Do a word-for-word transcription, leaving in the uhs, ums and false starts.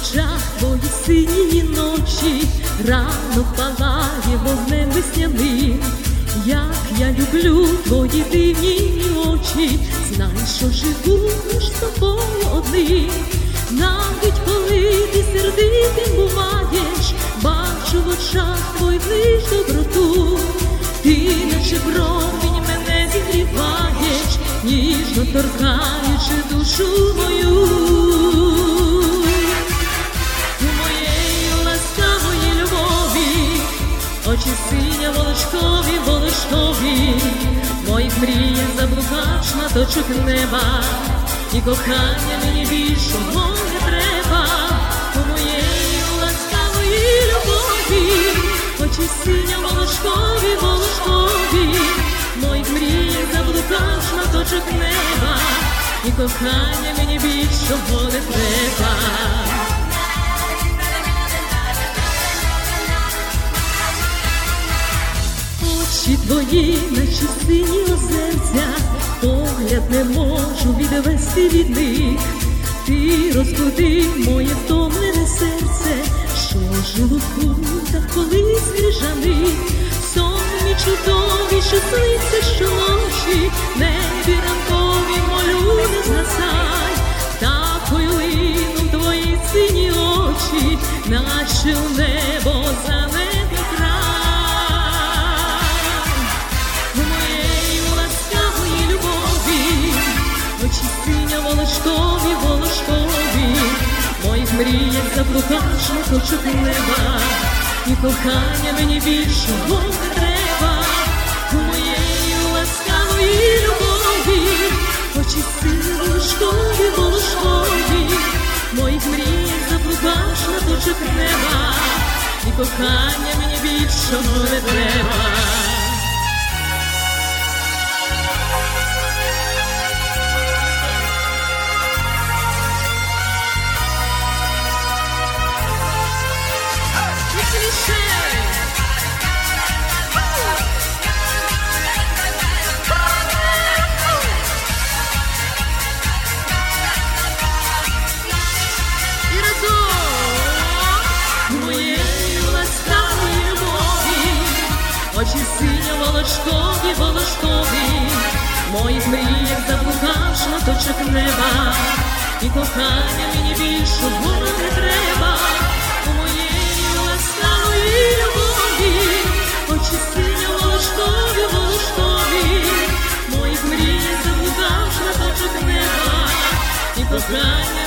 очах твої сині ночі, рано палає вогнем весняним. Як я люблю твої дивні очі, знай, що живу лиш з тобою одним. Навіть коли ти сердитим буваєш, бачу в очах твоїх лиш доброту. Ти наче промінь мене зігріваєш, ніжно торкаючи душу мою. У моєї ласкавої любові очі синя волошкові, волошкові, моїх мріях заблукав шматочок неба, і кохання мені більшого не треба. У моєї ласкавої любові очі синя волошкові, волошкові, моїх мріях заблукав шматочок неба, і кохання мені більшого не треба. Очі твої, наче сині озерця, погляд не можу відвести від них. Ти розбудив моє втомлене серце, що жило в кутах колись крижаних. Сон мій чудовий, що сниться щоночі, небі ранкові молю не згасай. Такою линув твої сині очі, наче в небо занесло край. Очі синя волошкові, волошкові, моїх мріях заблукав шматочок неба, і кохання мені більшого не треба. У моєї ласкавої любові очі синя волошкові, волошкові, моїх мріях заблукав шматочок неба, і кохання мені більшого не треба. Очі синя волошкові, волошкові, моїх мріях заблукав шматочок неба, і кохання мені більшого не треба. У моєї ласкавої любові очі синя волошкові, волошкові, моїх мріях заблукав шматочок неба, і кохання